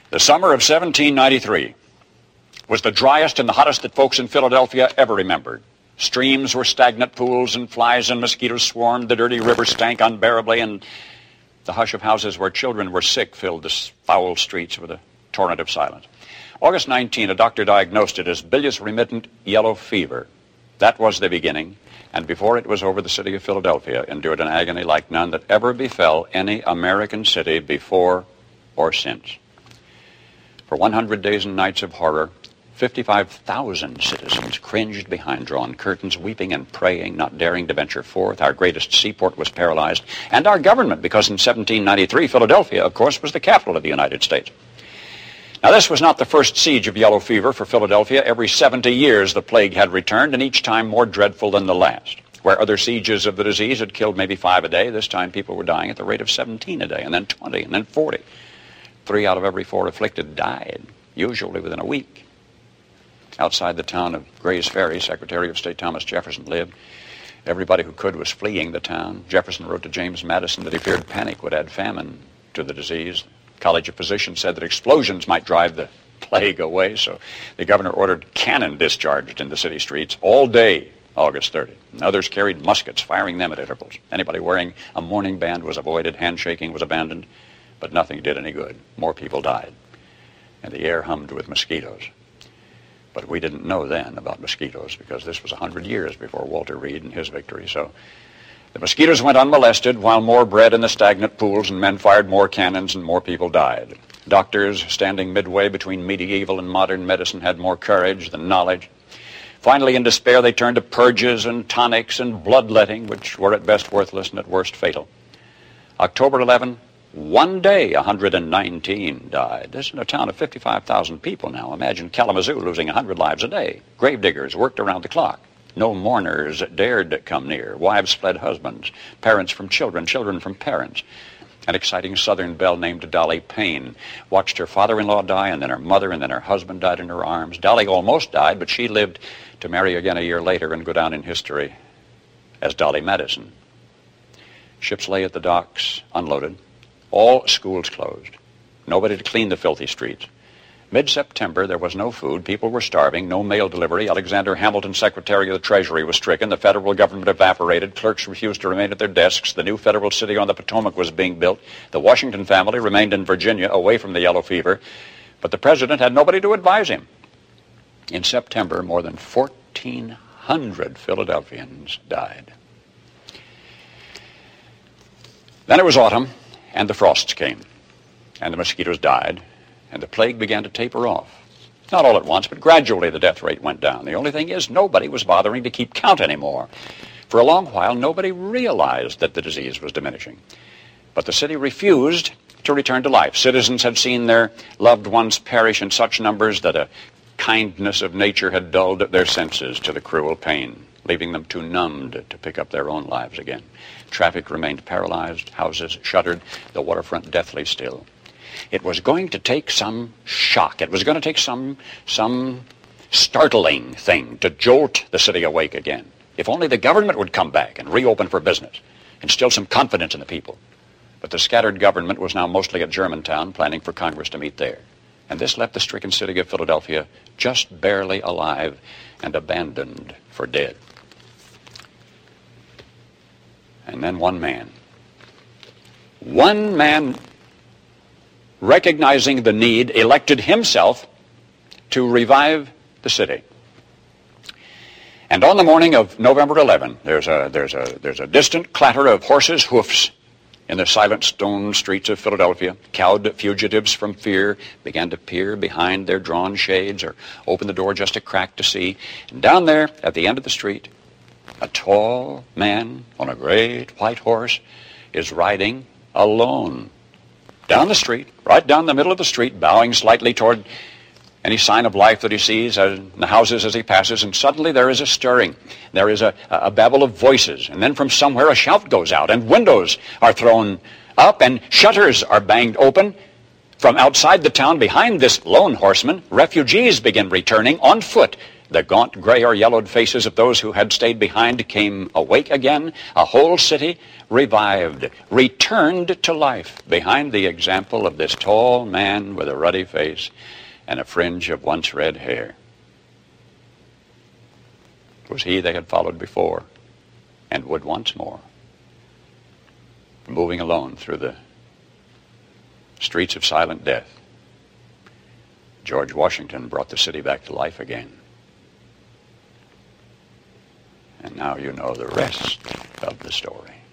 The summer of 1793 was the driest and the hottest that folks in Philadelphia ever remembered. Streams were stagnant pools, and flies and mosquitoes swarmed. The dirty river stank unbearably, and the hush of houses where children were sick filled the foul streets with a torrent of silence. August 19, a doctor diagnosed it as bilious remittent yellow fever. That was the beginning, and before it was over, the city of Philadelphia endured an agony like none that ever befell any American city before or since. For 100 days and nights of horror, 55,000 citizens cringed behind drawn curtains, weeping and praying, not daring to venture forth. Our greatest seaport was paralyzed, and our government, because in 1793, Philadelphia, of course, was the capital of the United States. Now, this was not the first siege of yellow fever for Philadelphia. Every 70 years, the plague had returned, and each time more dreadful than the last. Where other sieges of the disease had killed maybe 5 a day, this time people were dying at the rate of 17 a day, and then 20, and then 40. 3 out of every 4 afflicted died, usually within a week. Outside the town of Gray's Ferry, Secretary of State Thomas Jefferson lived. Everybody who could was fleeing the town. Jefferson wrote to James Madison that he feared panic would add famine to the disease. The College of Physicians said that explosions might drive the plague away, so the governor ordered cannon discharged in the city streets all day, August 30. And others carried muskets, firing them at intervals. Anybody wearing a mourning band was avoided. Handshaking was abandoned, but nothing did any good. More people died, and the air hummed with mosquitoes. But we didn't know then about mosquitoes because this was 100 years before Walter Reed and his victory. So the mosquitoes went unmolested while more bred in the stagnant pools, and men fired more cannons and more people died. Doctors, standing midway between medieval and modern medicine, had more courage than knowledge. Finally, in despair, they turned to purges and tonics and bloodletting, which were at best worthless and at worst fatal. October 11, one day, 119 died. This is in a town of 55,000 people now. Imagine Kalamazoo losing 100 lives a day. Gravediggers worked around the clock. No mourners dared come near. Wives fled husbands. Parents from children, children from parents. An exciting Southern belle named Dolly Payne watched her father-in-law die, and then her mother, and then her husband died in her arms. Dolly almost died, but she lived to marry again a year later and go down in history as Dolly Madison. Ships lay at the docks, unloaded. All schools closed. Nobody to clean the filthy streets. Mid-September, there was no food. People were starving. No mail delivery. Alexander Hamilton, Secretary of the Treasury, was stricken. The federal government evaporated. Clerks refused to remain at their desks. The new federal city on the Potomac was being built. The Washington family remained in Virginia, away from the yellow fever. But the president had nobody to advise him. In September, more than 1,400 Philadelphians died. Then it was autumn, and the frosts came, and the mosquitoes died, and the plague began to taper off. Not all at once, but gradually the death rate went down. The only thing is, nobody was bothering to keep count anymore. For a long while, nobody realized that the disease was diminishing. But the city refused to return to life. Citizens had seen their loved ones perish in such numbers that a kindness of nature had dulled their senses to the cruel pain, leaving them too numbed to pick up their own lives again. Traffic remained paralyzed, houses shuttered, the waterfront deathly still. It was going to take some shock. It was going to take some startling thing to jolt the city awake again. If only the government would come back and reopen for business, instill some confidence in the people. But the scattered government was now mostly at Germantown, planning for Congress to meet there. And this left the stricken city of Philadelphia just barely alive and abandoned for dead. And then one man, recognizing the need, elected himself to revive the city. And on the morning of November 11, there's a distant clatter of horses' hoofs in the silent stone streets of Philadelphia. Cowed fugitives from fear began to peer behind their drawn shades or open the door just a crack to see. And down there at the end of the street, a tall man on a great white horse is riding alone down the street, right down the middle of the street, bowing slightly toward any sign of life that he sees in the houses as he passes, and suddenly there is a stirring. There is a babble of voices, and then from somewhere a shout goes out, and windows are thrown up, and shutters are banged open. From outside the town, behind this lone horseman, refugees begin returning on foot The gaunt gray or yellowed faces of those who had stayed behind came awake again. A whole city revived, returned to life behind the example of this tall man with a ruddy face and a fringe of once red hair. It was he they had followed before and would once more. Moving alone through the streets of silent death, George Washington brought the city back to life again. And now you know the rest of the story.